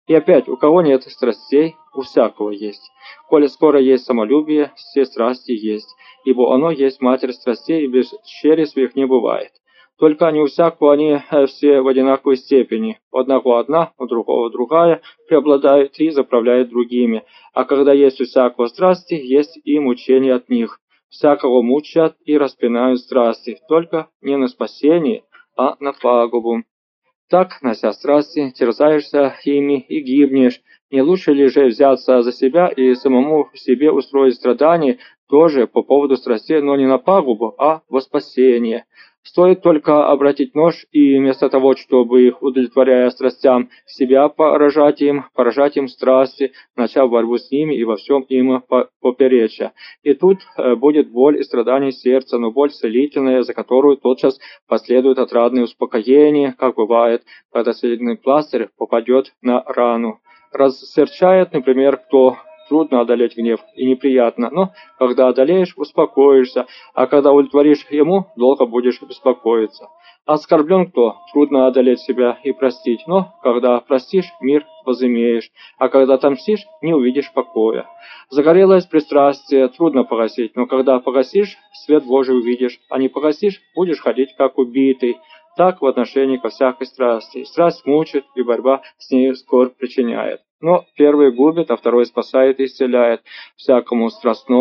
И опять, у кого нет страстей, у всякого есть. Коли скоро есть самолюбие, все страсти есть, ибо оно есть матерь страстей, и без щери своих не бывает. Только не у всякого они все в одинаковой степени. У одного одна, у другого другая, преобладает и заправляет другими. А когда есть у всякого страсти, есть и мучения от них. Всякого мучат и распинают страсти, только не на спасение, а на пагубу. Так, нося страсти, терзаешься ими и гибнешь. Не лучше ли же взяться за себя и самому себе устроить страдания тоже по поводу страстей, но не на пагубу, а во спасение? Стоит только обратить нож и вместо того, чтобы их, удовлетворяя страстям, себя поражать им страсти, начав борьбу с ними и во всем им попереча. И тут будет боль и страдание сердца, но боль целительная, за которую тотчас последует отрадное успокоение, как бывает, когда целительный пластырь попадет на рану. Рассерчает, например, кто трудно одолеть гнев и неприятно, но когда одолеешь, успокоишься, а когда удовлетворишь ему, долго будешь беспокоиться. Оскорблен кто? Трудно одолеть себя и простить, но когда простишь, мир возымеешь, а когда отомстишь, не увидишь покоя. Загорелось пристрастие, трудно погасить, но когда погасишь, свет Божий увидишь, а не погасишь, будешь ходить как убитый. Так в отношении ко всякой страсти. Страсть мучит, и борьба с ней скорбь причиняет. Но первый губит, а второй спасает и исцеляет. Всякому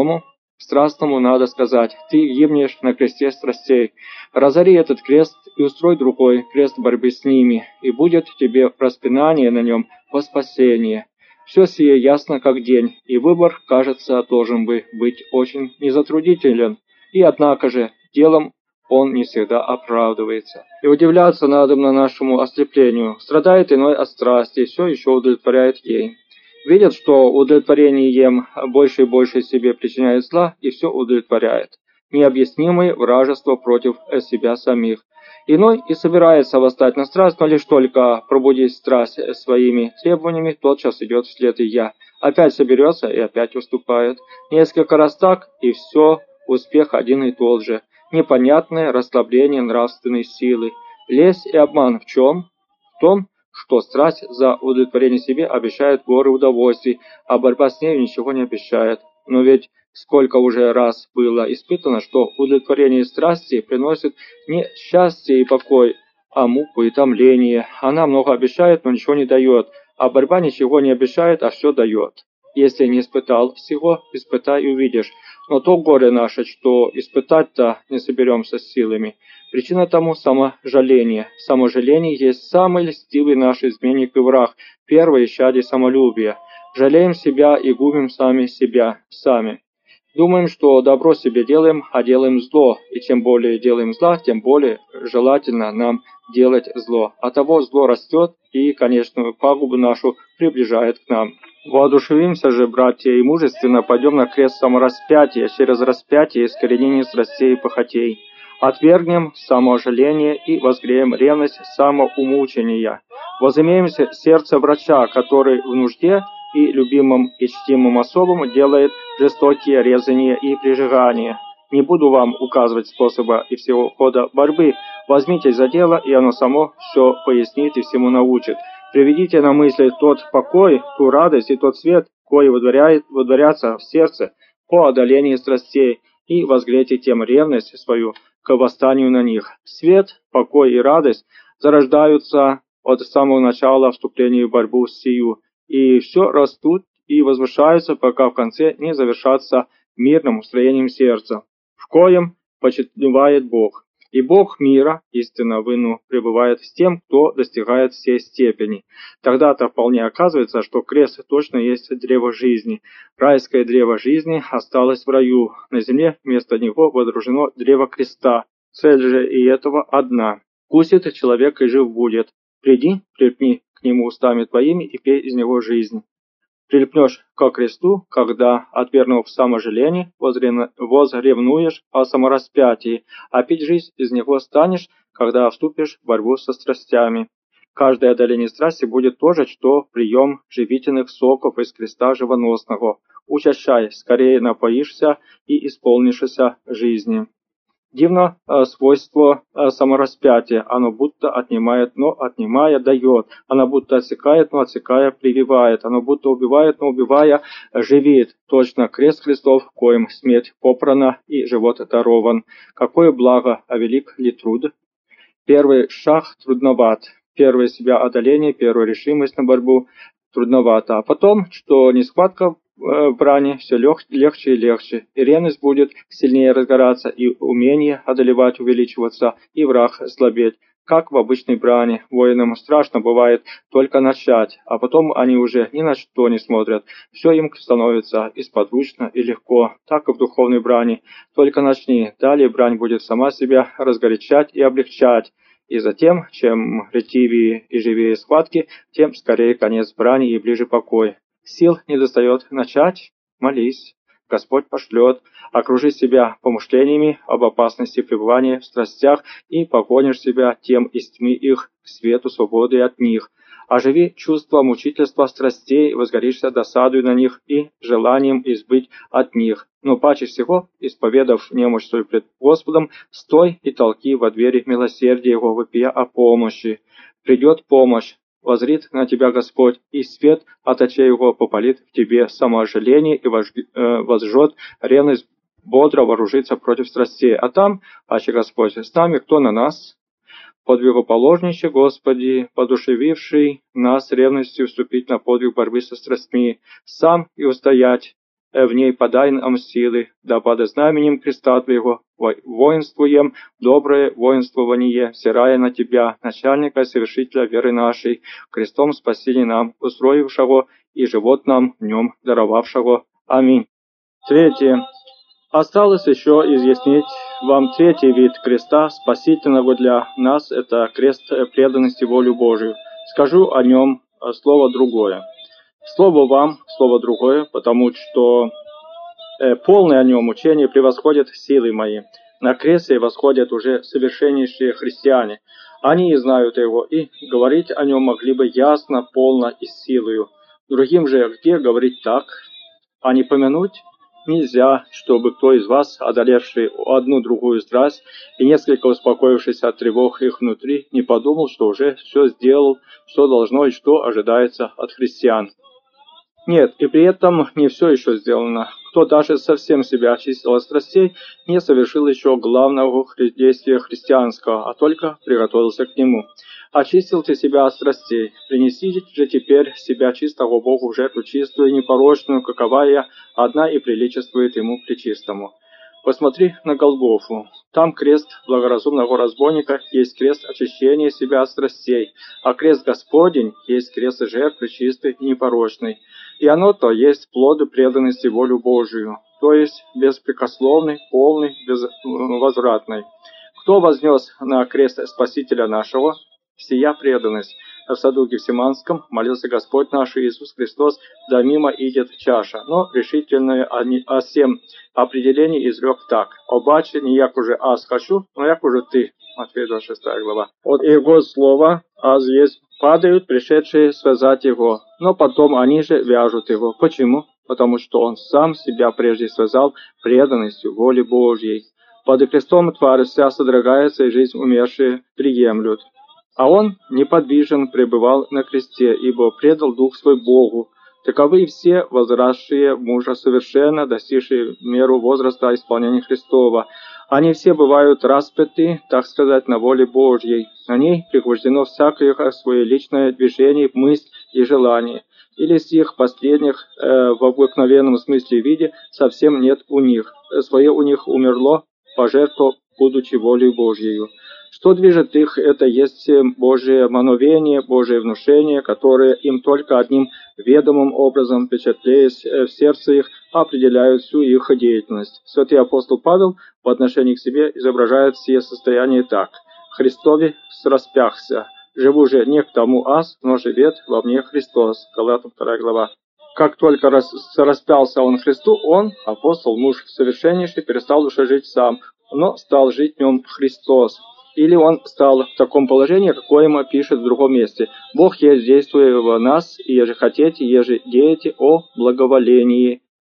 страстному надо сказать: ты гибнешь на кресте страстей. Разори этот крест и устрой другой крест борьбы с ними, и будет тебе распинание на нем во спасение. Все сие ясно как день, и выбор, кажется, должен бы быть очень незатруднителен. И однако же делом он не всегда оправдывается. И удивляться надо на нашему ослеплению. Страдает иной от страсти, и все еще удовлетворяет ей. Видят, что удовлетворение ем больше и больше себе причиняет зла, и все удовлетворяет. Необъяснимое вражество против себя самих. Иной и собирается восстать на страсть, но лишь только пробудить страсть своими требованиями, тотчас идет вслед и я. Опять соберется и опять уступает. Несколько раз так, и все, успех один и тот же. Непонятное расслабление нравственной силы. Лесть и обман в чем? В том, что страсть за удовлетворение себе обещает горы удовольствий, а борьба с нею ничего не обещает. Но ведь сколько уже раз было испытано, что удовлетворение страсти приносит не счастье и покой, а муку и томление. Она много обещает, но ничего не дает, а борьба ничего не обещает, а все дает. Если не испытал всего, испытай и увидишь. Но то горе наше, что испытать-то не соберемся с силами. Причина тому саможаление. Саможаление есть самый льстивый наш изменник и враг, первое исчадие самолюбия. Жалеем себя и губим сами себя, сами. Думаем, что добро себе делаем, а делаем зло, и чем более делаем зла, тем более желательно нам делать зло. Оттого зло растет и конечную пагубу нашу приближает к нам. Воодушевимся же, братья, и мужественно пойдем на крест самораспятия, через распятие искоренение страстей и похотей. Отвергнем саможаление и возгреем ревность самоумучения. Возымеем сердце врача, который в нужде и любимым и чтимым особам делает жестокие резания и прижигания. Не буду вам указывать способа и всего хода борьбы. Возьмитесь за дело, и оно само все пояснит и всему научит. Приведите на мысли тот покой, ту радость и тот свет, кои водворятся в сердце по одолении страстей, и возгрейте тем ревность свою к восстанию на них. Свет, покой и радость зарождаются от самого начала вступления в борьбу с сию, и все растут и возвышаются, пока в конце не завершатся мирным устроением сердца, в коем почитывает Бог. И Бог мира, истинно выну, пребывает с тем, кто достигает всей степени. Тогда-то вполне оказывается, что крест точно есть древо жизни. Райское древо жизни осталось в раю. На земле вместо него водружено древо креста. Цель же и этого одна. Вкусит человек и жив будет. Приди, прильпни к нему устами твоими и пей из него жизнь. Прильпнешь ко кресту, когда, отвергнув саможаление, возревнуешь о самораспятии, а пить жизнь из него станешь, когда вступишь в борьбу со страстями. Каждое одоление страсти будет то же, что прием живительных соков из креста живоносного. Учащай, скорее напоишься и исполнишься жизни. Дивно свойство самораспятия. Оно будто отнимает, но отнимая дает. Оно будто отсекает, но отсекая прививает. Оно будто убивает, но убивая живит. Точно крест Христов, коим смерть попрана и живот дарован. Какое благо, а велик ли труд? Первый шаг трудноват. Первое себя одоление, первая решимость на борьбу трудновато. А потом, что не схватка в брани, все легче и легче. И ревность будет сильнее разгораться, и умение одолевать увеличиваться, и враг слабеть. Как в обычной брани, воинам страшно бывает только начать, а потом они уже ни на что не смотрят. Все им становится и сподручно, и легко. Так и в духовной брани. Только начни, далее брань будет сама себя разгорячать и облегчать. И затем, чем ретивее и живее схватки, тем скорее конец брани и ближе покой. Сил не достает начать? Молись. Господь пошлет. Окружи себя помышлениями об опасности пребывания в страстях и погонишь себя тем из тьмы их к свету свободы от них. Оживи чувство мучительства страстей, возгоришься досадой на них и желанием избыть от них. Но паче всего, исповедав немощь свою пред Господом, стой и толки во двери милосердия Его, вопия о помощи. Придет помощь, воззрит на тебя Господь, и свет от очей Его попалит в тебе саможаление и возжжет ревность, бодро вооружиться против страстей. А там, аще Господь с нами, кто на нас? Подвигоположнище, Господи, подушевивший нас ревностью вступить на подвиг борьбы со страстьми, сам и устоять в ней подай нам силы, да под знаменем креста Твоего воинствуем доброе воинствование, взирая на Тебя, начальника и совершителя веры нашей, крестом спасения нам, устроившего и живот нам в нем даровавшего. Аминь. Третье. Осталось еще изъяснить вам третий вид креста, спасительного для нас, это крест преданности воле Божию. Скажу о нем слово другое. Слово вам, слово другое, потому что полное о нем учение превосходит силы мои. На кресте восходят уже совершеннейшие христиане. Они знают его, и говорить о нем могли бы ясно, полно и с силою. Другим же где говорить так, а не помянуть? Нельзя, чтобы кто из вас, одолевший одну другую страсть и несколько успокоившись от тревог их внутри, не подумал, что уже все сделал, что должно и что ожидается от христиан. Нет, и при этом не все еще сделано. Кто даже совсем себя очистил от страстей, не совершил еще главного действия христианского, а только приготовился к нему. Очистил ты себя от страстей, принеси же теперь себя чистого Богу в жертву чистую и непорочную, каковая одна и приличествует ему пречистому. Посмотри на Голгофу. Там крест благоразумного разбойника есть крест очищения себя от страстей, а крест Господень есть крест жертвы чистой и непорочной. И оно-то есть плоды преданности волю Божию, то есть беспрекословный, полный, безвозвратный. Кто вознес на крест Спасителя нашего? Сия преданность. В саду Гефсиманском молился Господь наш Иисус Христос, да мимо идет чаша. Но решительное о всем определении изрек так. «Обаче не як уже аз хочу, но як уже ты». Матфея 26 глава. От его слова «аз есть» падают пришедшие связать его, но потом они же вяжут его. Почему? Потому что он сам себя прежде связал преданностью воле Божьей. Под крестом тварь вся содрогается, и жизнь умершие приемлют. А он неподвижен пребывал на кресте, ибо предал дух свой Богу. Таковы все возросшие мужа совершенно, достигшие меру возраста исполнения Христова. Они все бывают распяты, так сказать, на воле Божьей. На ней пригвождено всякое свое личное движение, мысль и желание. Или с их последних в обыкновенном смысле виде совсем нет у них. Свое у них умерло, пожертвовав, будучи волей Божьей. Что движет их, это есть Божие мановение, Божие внушение, которое им только одним ведомым образом, впечатляясь в сердце их, определяют всю их деятельность. Святый апостол Павел в отношении к себе изображает все состояния так. «Христове сраспяхся, живу же не к тому аз, но живет во мне Христос». Галатам 2 глава. Как только распялся он Христу, он, апостол, муж совершеннейший, перестал уже жить сам, но стал жить в нем Христос. Или он стал в таком положении, какое ему пишет в другом месте. «Бог есть действуя в нас, и еже хотите, еже деете о благоволении».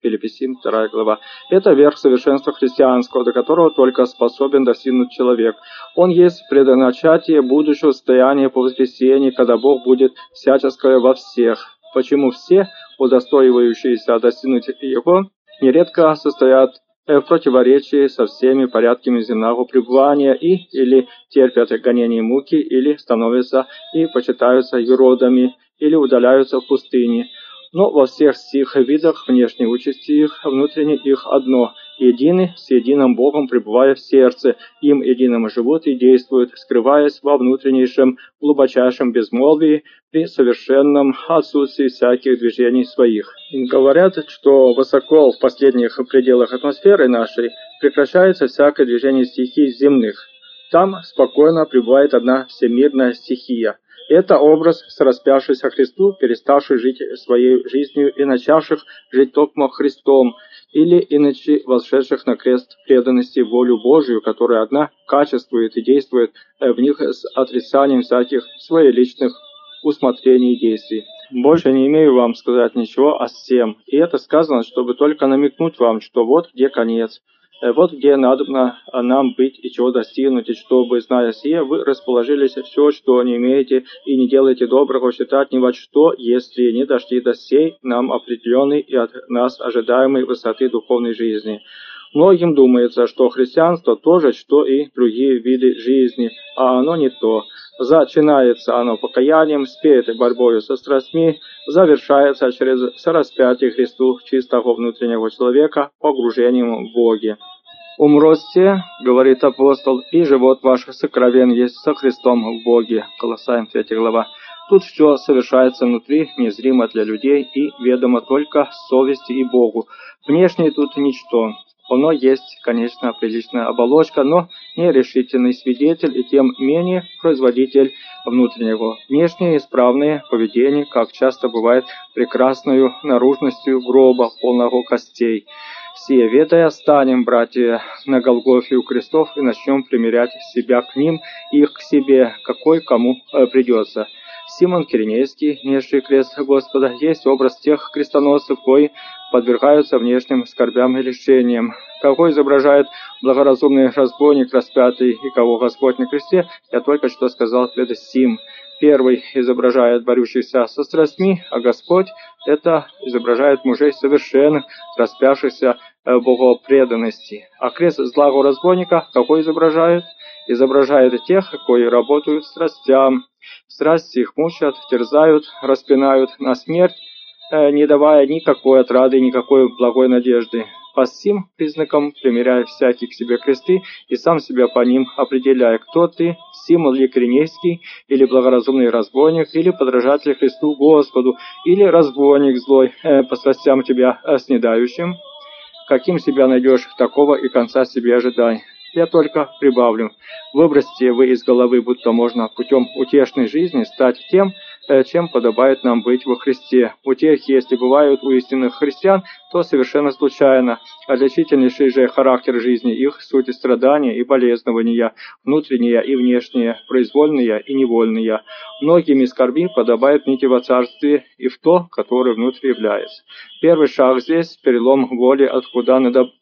Филиппийцам 2 глава. Это верх совершенства христианского, до которого только способен достигнуть человек. Он есть предначатие будущего состояния по воскресении, когда Бог будет всяческое во всех. Почему все, удостоивающиеся достигнуть Его, нередко состоят в противоречии со всеми порядками земного пребывания и или терпят гонения и муки, или становятся и почитаются юродами, или удаляются в пустыне. Но во всех сих видах внешней участи их, внутренне их одно – едины с единым Богом, пребывая в сердце, им единым живут и действуют, скрываясь во внутреннейшем, глубочайшем безмолвии, при совершенном отсутствии всяких движений своих. Говорят, что высоко в последних пределах атмосферы нашей прекращается всякое движение стихий земных. Там спокойно пребывает одна всемирная стихия. Это образ сораспявшихся Христу, переставших жить своей жизнью и начавших жить только Христом, или иначе восшедших на крест преданности в волю Божию, которая одна качествует и действует в них с отрицанием всяких своих личных усмотрений и действий. Больше не имею вам сказать ничего о всем, и это сказано, чтобы только намекнуть вам, что вот где конец. Вот где надобно нам быть и чего достигнуть, и чтобы, зная сие, вы расположились все, что не имеете, и не делаете доброго, считать ни во что, если не дошли до сей нам определенной и от нас ожидаемой высоты духовной жизни. Многим думается, что христианство то же, что и другие виды жизни, а оно не то. Зачинается оно покаянием, спеет борьбою со страстьми, завершается через сораспятие Христу чистого внутреннего человека погружением в Боге. «Умросте, — говорит апостол, — и живот ваш сокровен есть со Христом в Боге». Колоссаям 3 глава. Тут все совершается внутри, незримо для людей и ведомо только совести и Богу. Внешне тут ничто. Оно есть, конечно, приличная оболочка, но не решительный свидетель и тем менее производитель внутреннего. Внешнее исправное поведение, как часто бывает, прекрасною наружностью гроба, полного костей. Сие ведая, станем, братья, на Голгофе у крестов и начнем примерять себя к ним и их к себе, какой кому придется. Симон Киринейский, несший крест Господа, есть образ тех крестоносцев, кои подвергаются внешним скорбям и лишениям. Кого изображает благоразумный разбойник распятый и кого Господь на кресте, я только что сказал пред сим. Первый изображает борющихся со страстьми, а Господь это изображает мужей совершенных, распявшихся в богопреданности. А крест злого разбойника какой изображает? Изображает тех, кои работают страстям. Страсти их мучат, терзают, распинают на смерть, не давая никакой отрады, никакой благой надежды. По сим признакам примеряя всякий к себе кресты и сам себя по ним определяя, кто ты, Симон ли Киринейский, или благоразумный разбойник, или подражатель Христу Господу, или разбойник злой, по страстям тебя снедающим. Каким себя найдешь, такого и конца себе ожидай. Я только прибавлю. Выбросьте вы из головы, будто можно путем утешной жизни стать тем, чем подобает нам быть во Христе. Утехи, если бывают у истинных христиан, то совершенно случайно. Отличительнейший же характер жизни их, суть страдания и болезнования, внутренние и внешние, произвольные и невольные. Многими скорби подобает нити во царстве и в то, которое внутри является. Первый шаг здесь – перелом воли от худа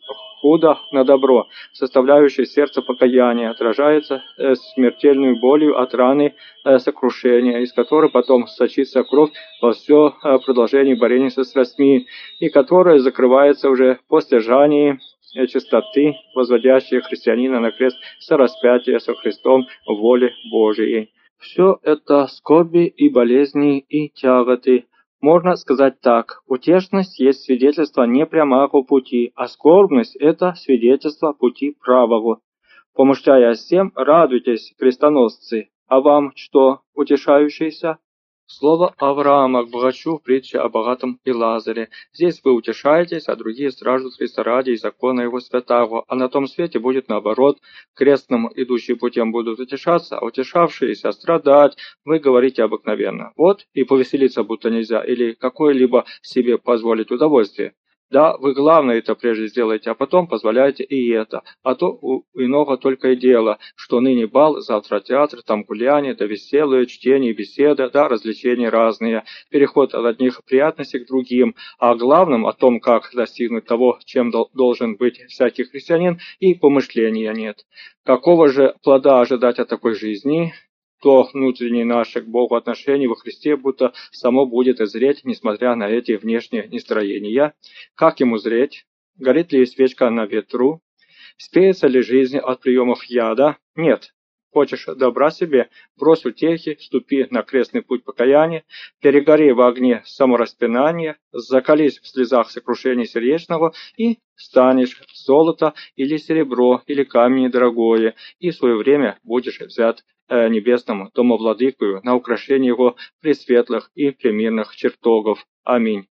на добро, составляющий сердце покаяния, отражается смертельной болью от раны сокрушения, из которой потом сочится кровь во все продолжение борения со страстьми, и которая закрывается уже по стяжании чистоты, возводящей христианина на крест сораспятия со Христом в воле Божией. Все это скорби и болезни и тяготы. Можно сказать так, утешность есть свидетельство не прямого пути, а скорбность – это свидетельство пути правого. Помышляя всем, радуйтесь, крестоносцы, а вам что, утешающиеся? Слово Авраама к богачу в притче о богатом и Лазаре. Здесь вы утешаетесь, а другие страждут Христа ради и закона его святаго, а на том свете будет наоборот. Крестным, идущие путем, будут утешаться, а утешавшиеся страдать. Вы говорите обыкновенно. Вот и повеселиться будто нельзя, или какое-либо себе позволить удовольствие. Да, вы главное это прежде сделайте, а потом позволяйте и это. А то у иного только и дело, что ныне бал, завтра театр, там гуляние, да веселые, чтение, беседа, да развлечения разные, переход от одних приятностей к другим. А главным о том, как достигнуть того, чем должен быть всякий христианин, и помышления нет. Какого же плода ожидать от такой жизни? То внутреннее наше к Богу отношение во Христе будто само будет и зреть, несмотря на эти внешние нестроения. Как ему зреть? Горит ли свечка на ветру? Спеется ли жизнь от приемов яда? Нет. Хочешь добра себе? Брось утехи, ступи на крестный путь покаяния, перегори в огне самораспинания, закались в слезах сокрушения сердечного и станешь золото или серебро или камень дорогое, и в свое время будешь взят небесному домовладыкою на украшение его пресветлых и премирных чертогов. Аминь.